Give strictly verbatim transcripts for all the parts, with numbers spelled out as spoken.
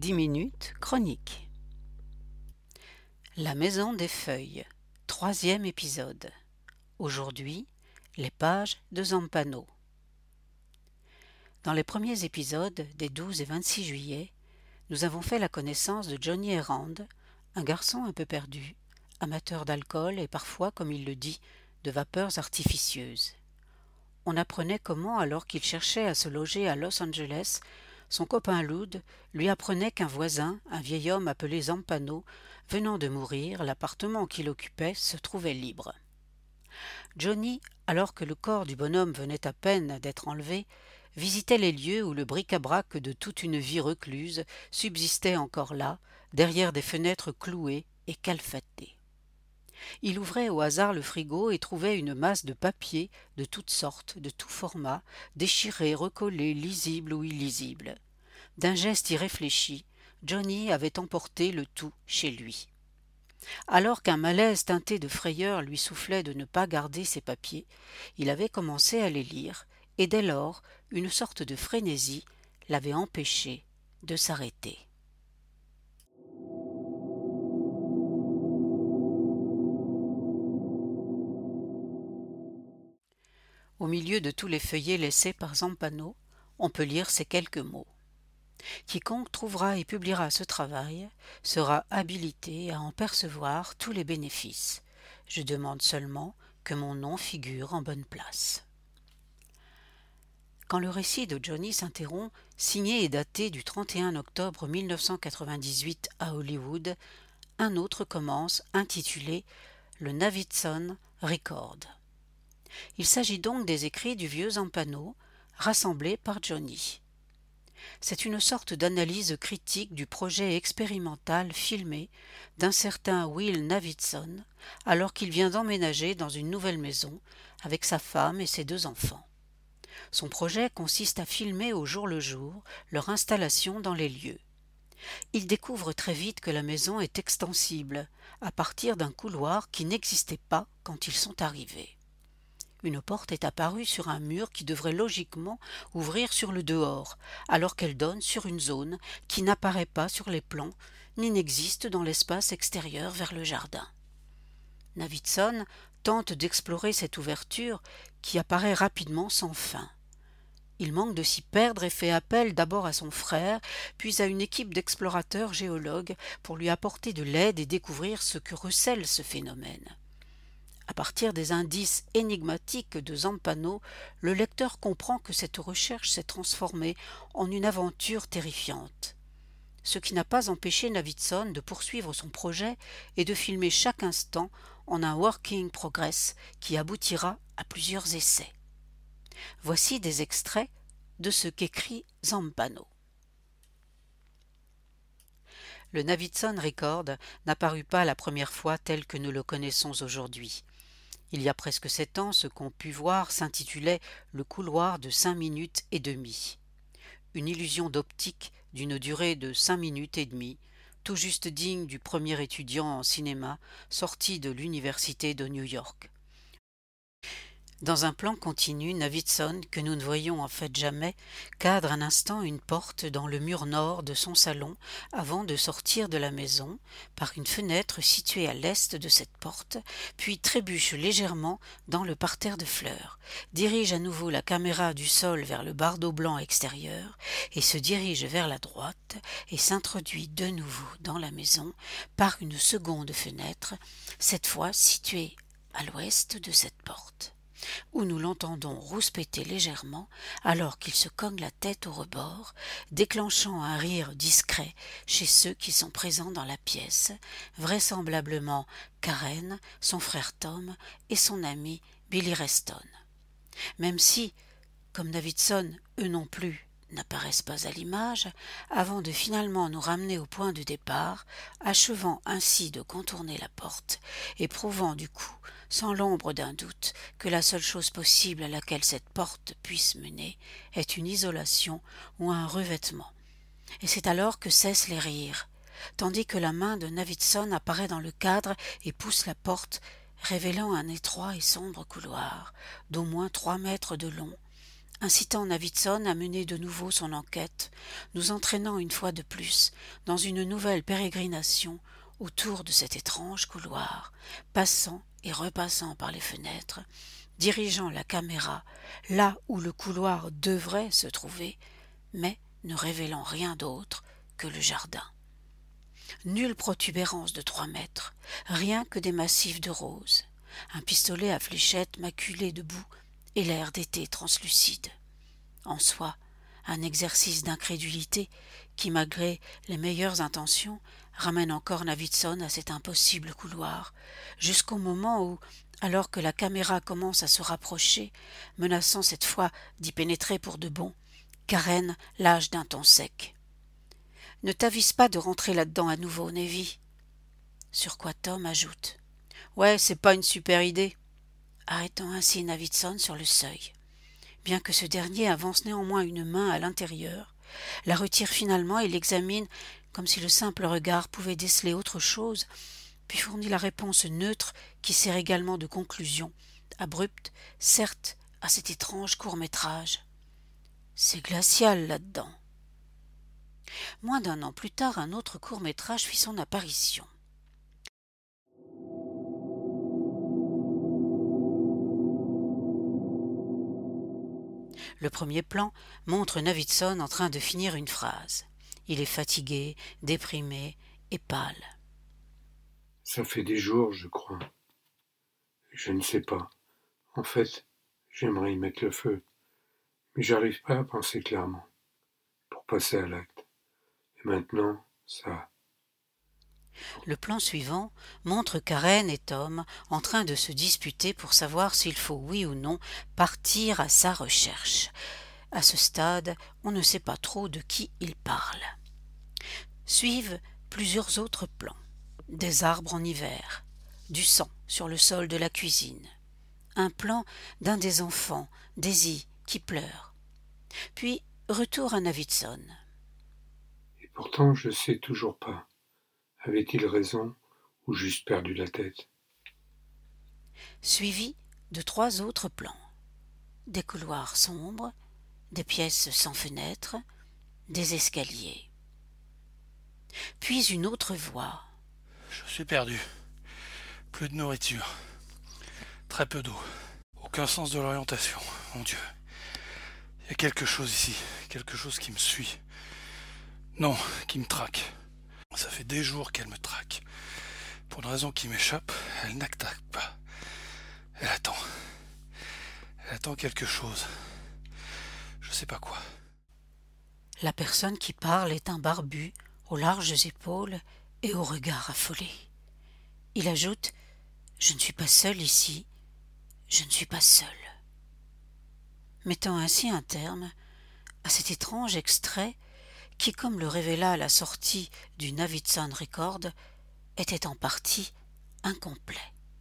dix minutes chronique. La maison des feuilles, troisième épisode. Aujourd'hui, les pages de Zampano. Dans les premiers épisodes des douze et vingt-six juillet, nous avons fait la connaissance de Johnny Errand, un garçon un peu perdu, amateur d'alcool et parfois, comme il le dit, de vapeurs artificieuses. On apprenait comment, alors qu'il cherchait à se loger à Los Angeles, son copain Lud lui apprenait qu'un voisin, un vieil homme appelé Zampano, venant de mourir, l'appartement qu'il occupait se trouvait libre. Johnny, alors que le corps du bonhomme venait à peine d'être enlevé, visitait les lieux où le bric-à-brac de toute une vie recluse subsistait encore là, derrière des fenêtres clouées et calfatées. Il ouvrait au hasard le frigo et trouvait une masse de papier de toutes sortes, de tout format, déchirés, recollés, lisibles ou illisibles. D'un geste irréfléchi, Johnny avait emporté le tout chez lui. Alors qu'un malaise teinté de frayeur lui soufflait de ne pas garder ses papiers, il avait commencé à les lire, et dès lors, une sorte de frénésie l'avait empêché de s'arrêter. Au milieu de tous les feuillets laissés par Zampano, on peut lire ces quelques mots. Quiconque trouvera et publiera ce travail sera habilité à en percevoir tous les bénéfices. Je demande seulement que mon nom figure en bonne place. Quand le récit de Johnny s'interrompt, signé et daté du trente et un octobre mille neuf cent quatre-vingt-dix-huit à Hollywood, un autre commence, intitulé « Le Navidson Record ». Il s'agit donc des écrits du vieux Zampano, rassemblés par Johnny. C'est une sorte d'analyse critique du projet expérimental filmé d'un certain Will Navidson, alors qu'il vient d'emménager dans une nouvelle maison avec sa femme et ses deux enfants. Son projet consiste à filmer au jour le jour leur installation dans les lieux. Il découvre très vite que la maison est extensible, à partir d'un couloir qui n'existait pas quand ils sont arrivés. Une porte est apparue sur un mur qui devrait logiquement ouvrir sur le dehors, alors qu'elle donne sur une zone qui n'apparaît pas sur les plans, ni n'existe dans l'espace extérieur vers le jardin. Navidson tente d'explorer cette ouverture qui apparaît rapidement sans fin. Il manque de s'y perdre et fait appel d'abord à son frère, puis à une équipe d'explorateurs géologues pour lui apporter de l'aide et découvrir ce que recèle ce phénomène. À partir des indices énigmatiques de Zampano, le lecteur comprend que cette recherche s'est transformée en une aventure terrifiante. Ce qui n'a pas empêché Navidson de poursuivre son projet et de filmer chaque instant en un working progress qui aboutira à plusieurs essais. Voici des extraits de ce qu'écrit Zampano. Le Navidson Record n'apparut pas la première fois tel que nous le connaissons aujourd'hui. Il y a presque sept ans, ce qu'on put voir s'intitulait « Le couloir de cinq minutes et demie ». Une illusion d'optique d'une durée de cinq minutes et demie, tout juste digne du premier étudiant en cinéma sorti de l'université de New York. Dans un plan continu, Navidson, que nous ne voyons en fait jamais, cadre un instant une porte dans le mur nord de son salon avant de sortir de la maison par une fenêtre située à l'est de cette porte, puis trébuche légèrement dans le parterre de fleurs, dirige à nouveau la caméra du sol vers le bardeau blanc extérieur et se dirige vers la droite et s'introduit de nouveau dans la maison par une seconde fenêtre, cette fois située à l'ouest de cette porte, où nous l'entendons rouspéter légèrement alors qu'il se cogne la tête au rebord, déclenchant un rire discret chez ceux qui sont présents dans la pièce, vraisemblablement Karen, son frère Tom et son ami Billy Reston. Même si, comme Navidson, eux non plus n'apparaissent pas à l'image, avant de finalement nous ramener au point de départ, achevant ainsi de contourner la porte et prouvant du coup, sans l'ombre d'un doute, que la seule chose possible à laquelle cette porte puisse mener est une isolation ou un revêtement. Et c'est alors que cessent les rires, tandis que la main de Navidson apparaît dans le cadre et pousse la porte, révélant un étroit et sombre couloir d'au moins trois mètres de long, incitant Navidson à mener de nouveau son enquête, nous entraînant une fois de plus dans une nouvelle pérégrination autour de cet étrange couloir, passant et repassant par les fenêtres, dirigeant la caméra là où le couloir devrait se trouver, mais ne révélant rien d'autre que le jardin. Nulle protubérance de trois mètres, rien que des massifs de roses, un pistolet à fléchette maculé de boue et l'air d'été translucide. En soi, un exercice d'incrédulité qui, malgré les meilleures intentions, ramène encore Navidson à cet impossible couloir, jusqu'au moment où, alors que la caméra commence à se rapprocher, menaçant cette fois d'y pénétrer pour de bon, Karen lâche d'un ton sec. « Ne t'avise pas de rentrer là-dedans à nouveau, Navy. » Sur quoi Tom ajoute. « Ouais, c'est pas une super idée. » Arrêtant ainsi Navidson sur le seuil. Bien que ce dernier avance néanmoins une main à l'intérieur, la retire finalement et l'examine comme si le simple regard pouvait déceler autre chose, puis fournit la réponse neutre qui sert également de conclusion, abrupte, certes, à cet étrange court-métrage. C'est glacial là-dedans. Moins d'un an plus tard, un autre court-métrage fit son apparition. Le premier plan montre Navidson en train de finir une phrase. Il est fatigué, déprimé et pâle. Ça fait des jours, je crois. Je ne sais pas. En fait, j'aimerais y mettre le feu, mais j'arrive pas à penser clairement, pour passer à l'acte. Et maintenant, ça... Le plan suivant montre Karen et Tom en train de se disputer pour savoir s'il faut, oui ou non, partir à sa recherche. À ce stade, on ne sait pas trop de qui ils parlent. Suivent plusieurs autres plans. Des arbres en hiver, du sang sur le sol de la cuisine, un plan d'un des enfants, Daisy, qui pleure. Puis retour à Navidson. Et pourtant, je sais toujours pas. Avait-il raison ou juste perdu la tête? Suivi de trois autres plans. Des couloirs sombres, des pièces sans fenêtres, des escaliers. Puis une autre voix. Je suis perdu. Plus de nourriture. Très peu d'eau. Aucun sens de l'orientation. Mon Dieu. Il y a quelque chose ici. Quelque chose qui me suit. Non, qui me traque. Ça fait des jours qu'elle me traque. Pour une raison qui m'échappe, elle n'attaque pas. Elle attend. Elle attend quelque chose. Je sais pas quoi. La personne qui parle est un barbu, aux larges épaules et au regard affolé. Il ajoute « Je ne suis pas seul ici, je ne suis pas seul », mettant ainsi un terme à cet étrange extrait qui, comme le révéla la sortie du Navidson Record, était en partie incomplet.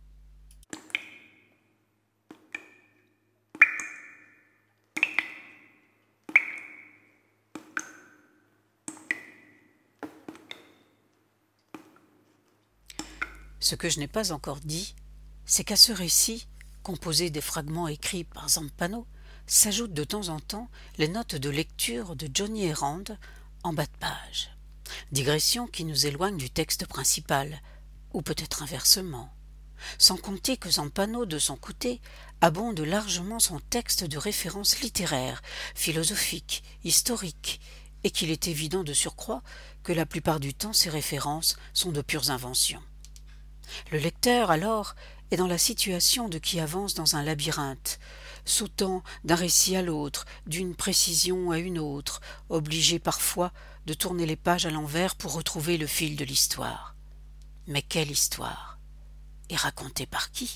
Ce que je n'ai pas encore dit, c'est qu'à ce récit, composé des fragments écrits par Zampano, s'ajoutent de temps en temps les notes de lecture de Johnny Herand en bas de page. Digression qui nous éloigne du texte principal, ou peut-être inversement. Sans compter que Zampano, de son côté, abonde largement son texte de références littéraires, philosophiques, historiques, et qu'il est évident de surcroît que la plupart du temps ces références sont de pures inventions. Le lecteur, alors, est dans la situation de qui avance dans un labyrinthe, sautant d'un récit à l'autre, d'une précision à une autre, obligé parfois de tourner les pages à l'envers pour retrouver le fil de l'histoire. Mais quelle histoire? Et racontée par qui?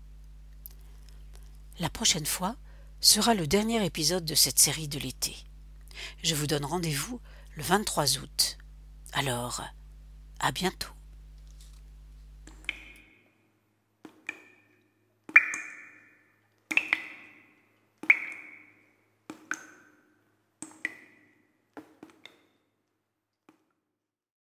La prochaine fois sera le dernier épisode de cette série de l'été. Je vous donne rendez-vous le vingt-trois août. Alors, à bientôt.